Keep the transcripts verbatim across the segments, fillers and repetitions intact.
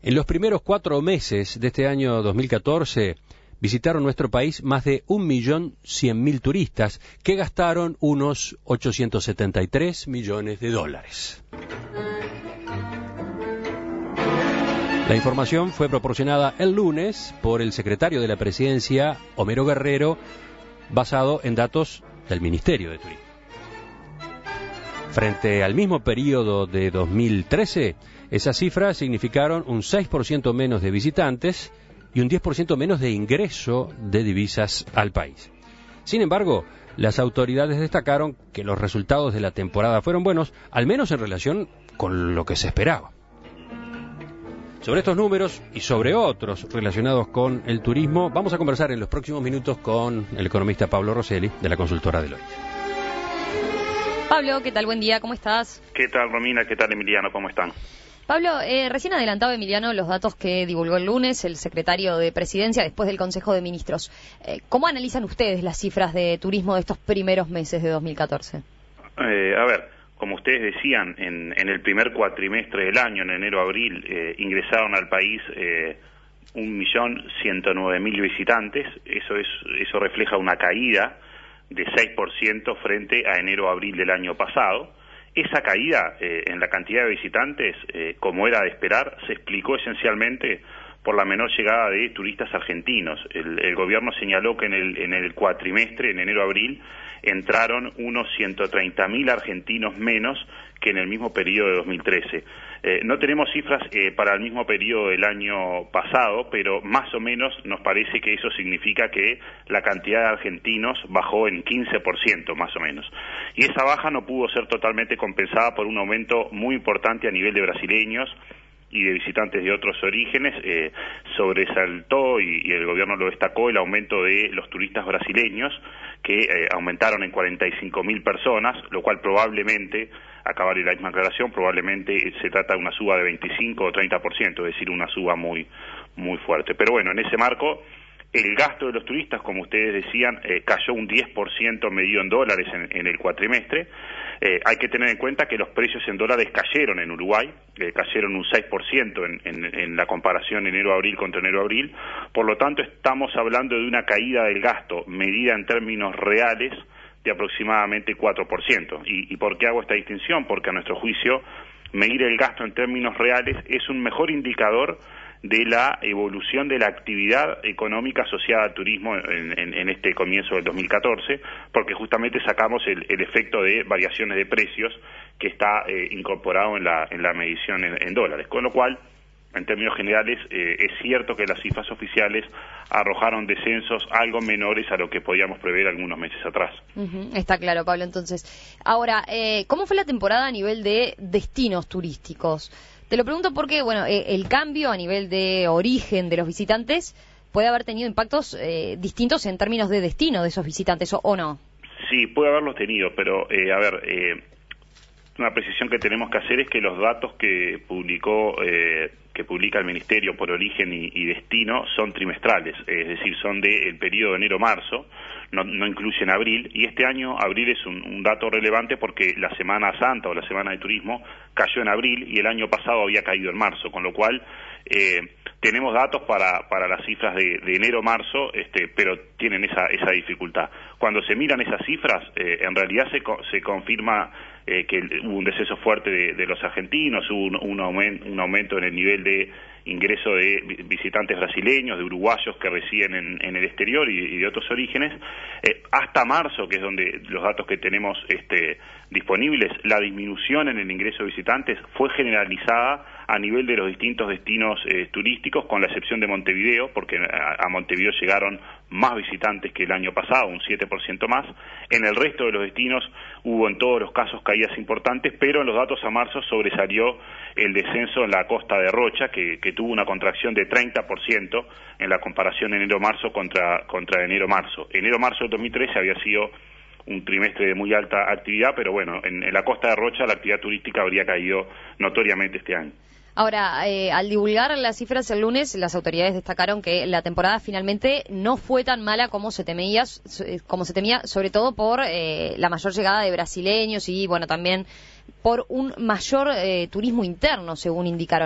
En los primeros cuatro meses de este año dos mil catorce visitaron nuestro país más de un millón cien mil turistas que gastaron unos ochocientos setenta y tres millones de dólares. La información fue proporcionada el lunes por el secretario de la Presidencia, Homero Guerrero, basado en datos del Ministerio de Turismo. Frente al mismo periodo de dos mil trece, esas cifras significaron un seis por ciento menos de visitantes y un diez por ciento menos de ingreso de divisas al país. Sin embargo, las autoridades destacaron que los resultados de la temporada fueron buenos, al menos en relación con lo que se esperaba. Sobre estos números y sobre otros relacionados con el turismo, vamos a conversar en los próximos minutos con el economista Pablo Rosselli, de la consultora Deloitte. Pablo, ¿qué tal? Buen día, ¿cómo estás? ¿Qué tal, Romina? ¿Qué tal, Emiliano? ¿Cómo están? Pablo, eh, recién adelantado, Emiliano, los datos que divulgó el lunes el secretario de Presidencia después del Consejo de Ministros. Eh, ¿Cómo analizan ustedes las cifras de turismo de estos primeros meses de dos mil catorce? Eh, a ver, como ustedes decían, en, en el primer cuatrimestre del año, en enero-abril, eh, ingresaron al país eh, un millón ciento nueve mil visitantes. Eso, es, eso refleja una caída de seis por ciento frente a enero-abril del año pasado. Esa caída eh, en la cantidad de visitantes, eh, como era de esperar, se explicó esencialmente por la menor llegada de turistas argentinos. El, el gobierno señaló que en el, en el cuatrimestre, en enero-abril, entraron unos ciento treinta mil argentinos menos que en el mismo periodo de dos mil trece. Eh, no tenemos cifras eh, para el mismo periodo del año pasado, pero más o menos nos parece que eso significa que la cantidad de argentinos bajó en quince por ciento más o menos. Y esa baja no pudo ser totalmente compensada por un aumento muy importante a nivel de brasileños y de visitantes de otros orígenes. Eh, sobresaltó, y, y el gobierno lo destacó, el aumento de los turistas brasileños, que eh, aumentaron en cuarenta y cinco mil personas, lo cual probablemente, acabar la misma aclaración, probablemente se trata de una suba de veinticinco o treinta por ciento, es decir, una suba muy, muy fuerte. Pero bueno, en ese marco, el gasto de los turistas, como ustedes decían, eh, cayó un diez por ciento medido en dólares en, en el cuatrimestre. Eh, hay que tener en cuenta que los precios en dólares cayeron en Uruguay, eh, cayeron un seis por ciento en, en, en la comparación enero-abril contra enero-abril. Por lo tanto, estamos hablando de una caída del gasto medida en términos reales de aproximadamente cuatro por ciento. ¿Y, y por qué hago esta distinción? Porque a nuestro juicio, medir el gasto en términos reales es un mejor indicador de la evolución de la actividad económica asociada al turismo en, en, en este comienzo del dos mil catorce, porque justamente sacamos el, el efecto de variaciones de precios que está eh, incorporado en la, en la medición en, en dólares. Con lo cual, en términos generales, eh, es cierto que las cifras oficiales arrojaron descensos algo menores a lo que podíamos prever algunos meses atrás. Uh-huh. Está claro, Pablo, entonces. Ahora, eh, ¿cómo fue la temporada a nivel de destinos turísticos? Te lo pregunto porque, bueno, eh, el cambio a nivel de origen de los visitantes puede haber tenido impactos eh, distintos en términos de destino de esos visitantes, ¿o, o no? Sí, puede haberlos tenido, pero, eh, a ver, eh, una precisión que tenemos que hacer es que los datos que publicó, eh, que publica el Ministerio por origen y, y destino son trimestrales, es decir, son del periodo de enero-marzo, no, no incluyen abril, y este año abril es un, un dato relevante porque la Semana Santa o la Semana de Turismo cayó en abril y el año pasado había caído en marzo, con lo cual eh, tenemos datos para, para las cifras de, de enero-marzo, este, pero tienen esa, esa dificultad. Cuando se miran esas cifras, eh, en realidad se, se confirma eh, que hubo un descenso fuerte de, de los argentinos, hubo un, un, aumento, un aumento en el nivel de ingreso de visitantes brasileños, de uruguayos que residen en, en el exterior y, y de otros orígenes. Eh, hasta marzo, que es donde los datos que tenemos este, disponibles, la disminución en el ingreso de visitantes fue generalizada a nivel de los distintos destinos eh, turísticos, con la excepción de Montevideo, porque a, a Montevideo llegaron más visitantes que el año pasado, un siete por ciento más. En el resto de los destinos hubo en todos los casos caídas importantes, pero en los datos a marzo sobresalió el descenso en la costa de Rocha, que, que tuvo una contracción de treinta por ciento en la comparación enero-marzo contra, contra enero-marzo. Enero-marzo del dos mil trece había sido un trimestre de muy alta actividad, pero bueno, en, en la costa de Rocha la actividad turística habría caído notoriamente este año. Ahora, eh, al divulgar las cifras el lunes, las autoridades destacaron que la temporada finalmente no fue tan mala como se temía, como se temía, sobre todo por eh, la mayor llegada de brasileños y, bueno, también por un mayor eh, turismo interno, según indicaron.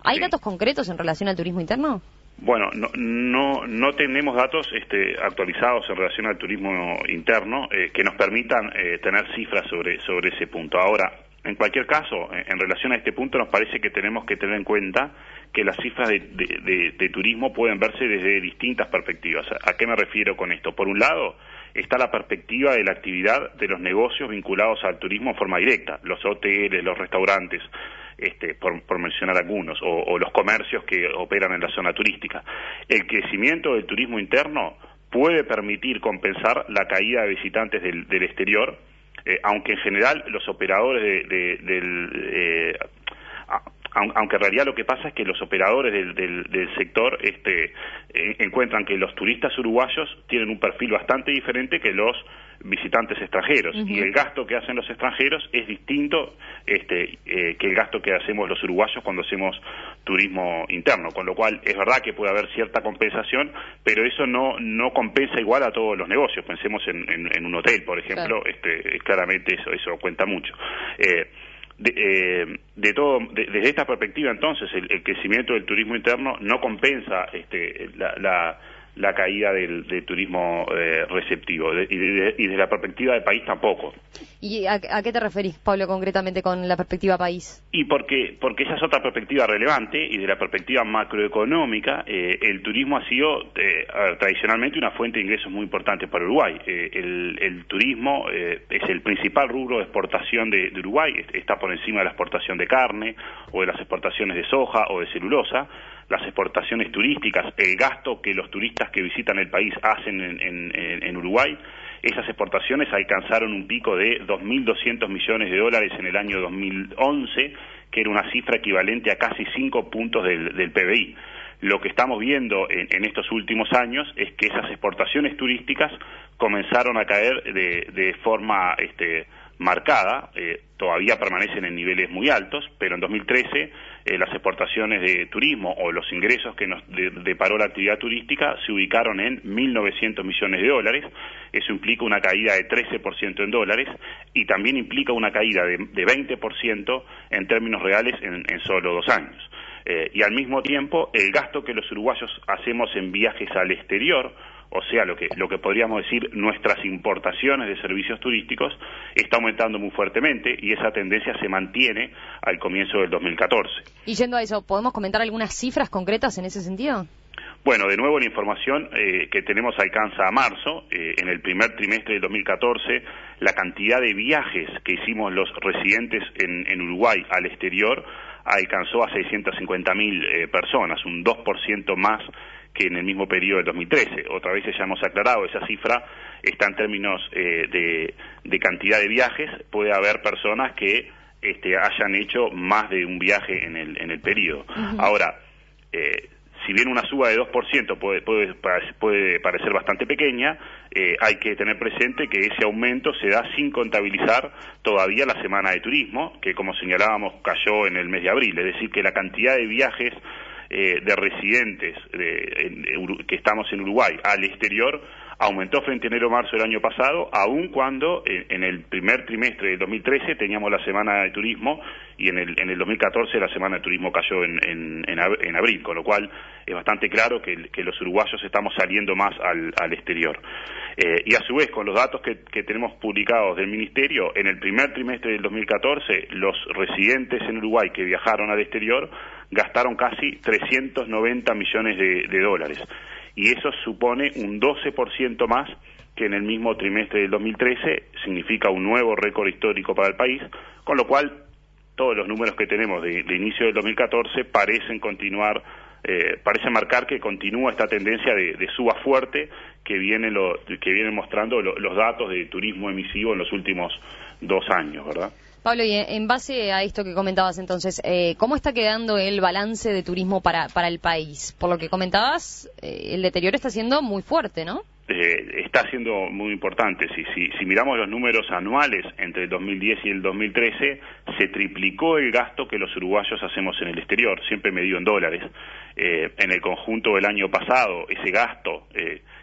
¿Hay Sí. datos concretos en relación al turismo interno? Bueno, no, no, no tenemos datos este, actualizados en relación al turismo interno eh, que nos permitan eh, tener cifras sobre, sobre ese punto. Ahora, en cualquier caso, en, en relación a este punto nos parece que tenemos que tener en cuenta que las cifras de, de, de, de turismo pueden verse desde distintas perspectivas. ¿A qué me refiero con esto? Por un lado, está la perspectiva de la actividad de los negocios vinculados al turismo en forma directa, los hoteles, los restaurantes, este, por, por mencionar algunos, o, o los comercios que operan en la zona turística. El crecimiento del turismo interno puede permitir compensar la caída de visitantes del, del exterior, eh, aunque en general los operadores de, de, del... Eh, aunque en realidad lo que pasa es que los operadores del, del, del sector este, eh, encuentran que los turistas uruguayos tienen un perfil bastante diferente que los visitantes extranjeros, uh-huh. y el gasto que hacen los extranjeros es distinto este, eh, que el gasto que hacemos los uruguayos cuando hacemos turismo interno, con lo cual es verdad que puede haber cierta compensación, pero eso no no compensa igual a todos los negocios. Pensemos en, en, en un hotel, por ejemplo, claro. este, claramente eso, eso cuenta mucho. Eh, De, eh, de todo, de, desde esta perspectiva, entonces, el, el crecimiento del turismo interno no compensa este, la, la, la caída del, del turismo eh, receptivo, de, y, de, y desde la perspectiva del país tampoco. ¿Y a, a qué te referís, Pablo, concretamente con la perspectiva país? Y porque porque esa es otra perspectiva relevante, y de la perspectiva macroeconómica, eh, el turismo ha sido eh, tradicionalmente una fuente de ingresos muy importante para Uruguay. Eh, el, el turismo eh, es el principal rubro de exportación de, de Uruguay, está por encima de la exportación de carne, o de las exportaciones de soja o de celulosa. Las exportaciones turísticas, el gasto que los turistas que visitan el país hacen en, en, en Uruguay, esas exportaciones alcanzaron un pico de dos mil doscientos millones de dólares en el año dos mil once, que era una cifra equivalente a casi cinco puntos del, del P B I. Lo que estamos viendo en, en estos últimos años es que esas exportaciones turísticas comenzaron a caer de, de forma este, marcada, eh, todavía permanecen en niveles muy altos, pero en dos mil trece eh, las exportaciones de turismo o los ingresos que nos de, deparó la actividad turística se ubicaron en mil novecientos millones de dólares. Eso implica una caída de trece por ciento en dólares y también implica una caída de, de veinte por ciento en términos reales en, en solo dos años. Eh, y al mismo tiempo, el gasto que los uruguayos hacemos en viajes al exterior, o sea, lo que, lo que podríamos decir nuestras importaciones de servicios turísticos, está aumentando muy fuertemente, y esa tendencia se mantiene al comienzo del dos mil catorce. Y yendo a eso, ¿podemos comentar algunas cifras concretas en ese sentido? Bueno, de nuevo la información eh, que tenemos alcanza a marzo. Eh, en el primer trimestre del dos mil catorce, la cantidad de viajes que hicimos los residentes en, en Uruguay al exterior alcanzó a seiscientas cincuenta mil eh, personas, un dos por ciento más que en el mismo periodo del dos mil trece. Otra vez ya hemos aclarado, esa cifra está en términos eh, de, de cantidad de viajes. Puede haber personas que este, hayan hecho más de un viaje en el, en el periodo. Uh-huh. Ahora, eh, si bien una suba de dos por ciento puede, puede, puede parecer bastante pequeña, eh, hay que tener presente que ese aumento se da sin contabilizar todavía la semana de turismo, que como señalábamos cayó en el mes de abril. Es decir, que la cantidad de viajes eh, de residentes de, en, que estamos en Uruguay al exterior aumentó frente a enero-marzo del año pasado, aun cuando en, en el primer trimestre del dos mil trece teníamos la semana de turismo, y en el, en el dos mil catorce la semana de turismo cayó en, en, en abril, con lo cual es bastante claro que, que los uruguayos estamos saliendo más al, al exterior. Eh, y a su vez, con los datos que, que tenemos publicados del Ministerio, en el primer trimestre del dos mil catorce, los residentes en Uruguay que viajaron al exterior gastaron casi trescientos noventa millones de, de dólares. Y eso supone un doce por ciento más que en el mismo trimestre del dos mil trece, significa un nuevo récord histórico para el país, con lo cual todos los números que tenemos de, de inicio del dos mil catorce parecen continuar, eh, parecen marcar que continúa esta tendencia de, de suba fuerte que viene lo, que vienen mostrando lo, los datos de turismo emisivo en los últimos dos años, ¿verdad? Pablo, y en base a esto que comentabas entonces, eh, ¿cómo está quedando el balance de turismo para, para el país? Por lo que comentabas, eh, el deterioro está siendo muy fuerte, ¿no? Eh, está siendo muy importante. Si, si, si miramos los números anuales entre el dos mil diez y el dos mil trece, se triplicó el gasto que los uruguayos hacemos en el exterior, siempre medido en dólares. Eh, en el conjunto del año pasado, ese gasto, eh,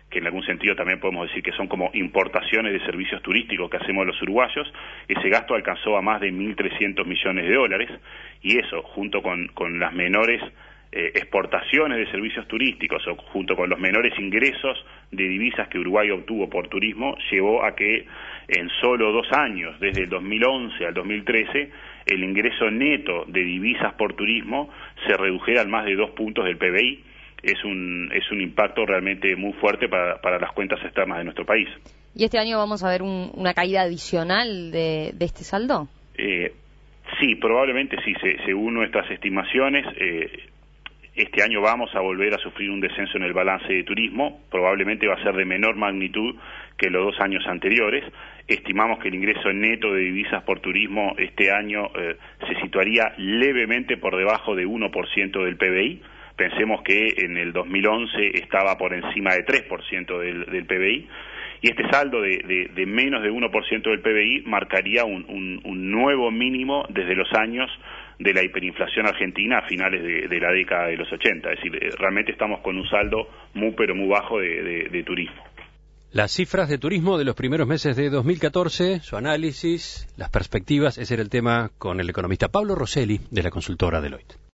que en algún sentido también podemos decir que son como importaciones de servicios turísticos que hacemos los uruguayos. Ese gasto alcanzó a más de mil trescientos millones de dólares, y eso, junto con, con las menores eh, exportaciones de servicios turísticos, o junto con los menores ingresos de divisas que Uruguay obtuvo por turismo, llevó a que en solo dos años, desde el dos mil once al dos mil trece, el ingreso neto de divisas por turismo se redujera al más de dos puntos del P B I. Es un, es un impacto realmente muy fuerte para, para las cuentas externas de nuestro país. ¿Y este año vamos a ver un, una caída adicional de, de este saldo? Eh, sí, probablemente sí, se, según nuestras estimaciones, eh, este año vamos a volver a sufrir un descenso en el balance de turismo, probablemente va a ser de menor magnitud que los dos años anteriores. Estimamos que el ingreso neto de divisas por turismo este año eh, se situaría levemente por debajo de uno por ciento del P B I. Pensemos que en el dos mil once estaba por encima de tres por ciento del, del P B I, y este saldo de, de, de menos de uno por ciento del P B I marcaría un, un, un nuevo mínimo desde los años de la hiperinflación argentina a finales de, de la década de los ochenta. Es decir, realmente estamos con un saldo muy pero muy bajo de, de, de turismo. Las cifras de turismo de los primeros meses de dos mil catorce, su análisis, las perspectivas, ese era el tema con el economista Pablo Rosselli de la consultora Deloitte.